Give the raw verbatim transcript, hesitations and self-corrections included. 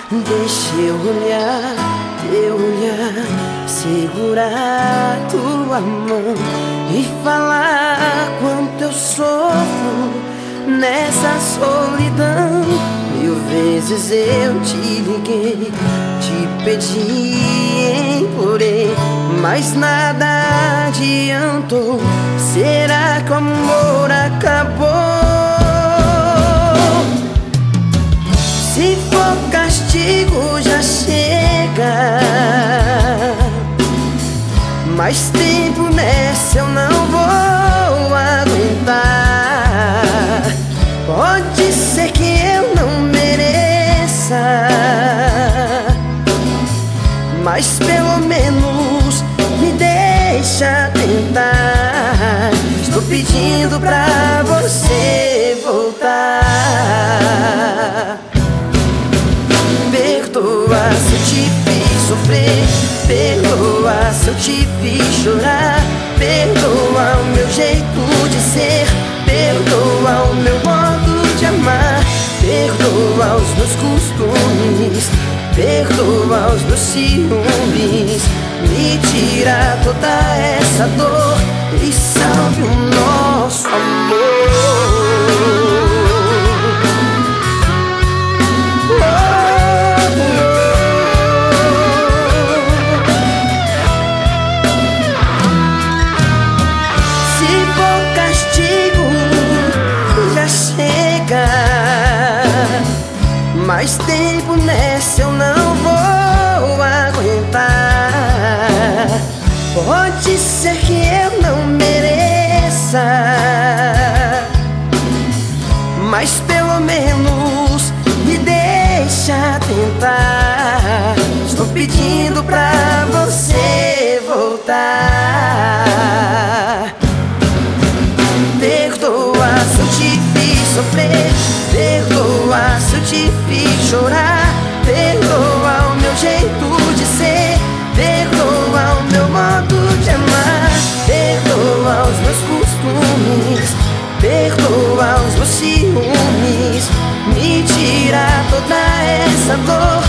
Deixa eu olhar, teu olhar, segurar tua mão e falar quanto eu sofro nessa solidão. Mil vezes eu te liguei, te pedi, implorei, mas nada adiantou. Será que o amor acabou? Se for castigo já chega, mais tempo nessa eu não vou aguentar. Pode ser que eu não mereça, mas pelo menos me deixa tentar. Estou pedindo pra você voltar. Perdoa se eu te fiz sofrer, perdoa se eu te fiz chorar, perdoa o meu jeito de ser, perdoa o meu modo de amar, perdoa os meus costumes, perdoa os meus ciúmes. Me tira toda essa dor e salve o nosso amor. Mais tempo nessa eu não vou aguentar. Pode ser que eu não mereça, mas pelo menos me deixa tentar. Estou pedindo pra você voltar. Perdoa se eu te fiz sofrer, perdoa se eu te fiz chorar, perdoa o meu jeito de ser, perdoa o meu modo de amar, perdoa os meus costumes, perdoa os meus ciúmes. Me tira toda essa dor